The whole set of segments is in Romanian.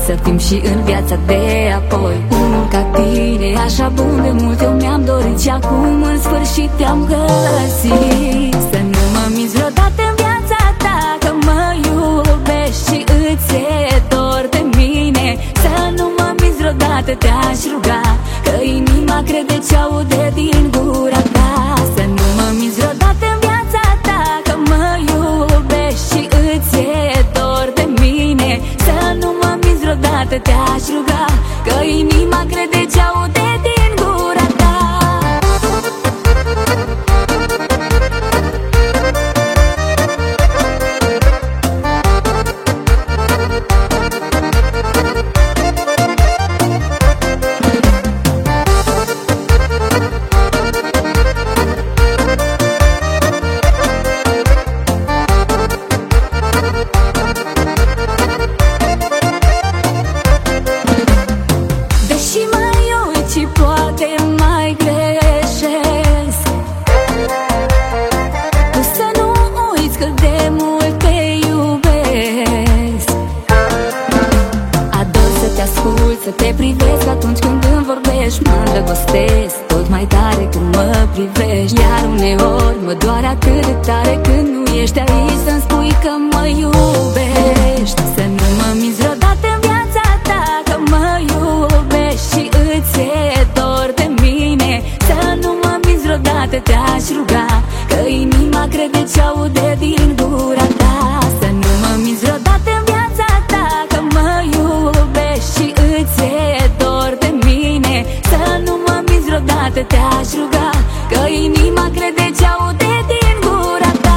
să fim și în viața de apoi. Unul ca tine, așa bun de mult eu mi-am dorit și acum în sfârșit te-am găsit. Să nu mă minți vreodată în viața ta că mă iubești și îți e dor de mine. Să nu mă minți vreodată, te-aș ruga, că inima crede ce aude din gura ta. Să nu mă minți vreodată în viața ta că mă iubești și îți e dor de mine. Să nu mă minți vreodată, te-aș ruga, că inima crede ce aude din gura ta. Să te privesc atunci când îmi vorbești, mă îndrăgostesc tot mai tare când mă privești. Iar uneori mă doare atât de tare când nu ești aici să-mi spui că mă iubești. Să nu mă minți vreodată în viața ta că mă iubești și îți e dor de mine. Să nu mă minți vreodată, te-aș ruga, că inima crede ce aude din gura ta. Să nu mă minți vreodată în viața ta că mă iubești și îți e dor de mine. Să nu mă minți vreodată, te-aș ruga, că inima crede ce aude din gura ta.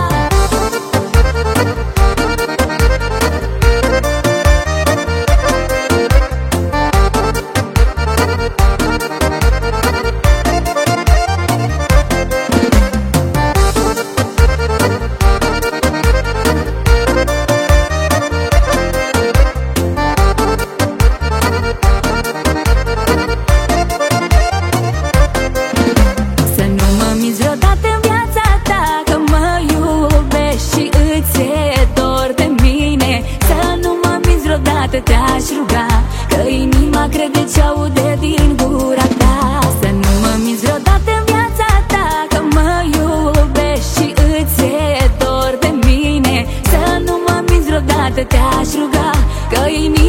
Te-aș ruga, că inima crede ce aude din gura ta. Să nu mă minți vreodată în viața ta că mă iubești și îți e dor de mine. Să nu mă minți vreodată, te-aș ruga, că inima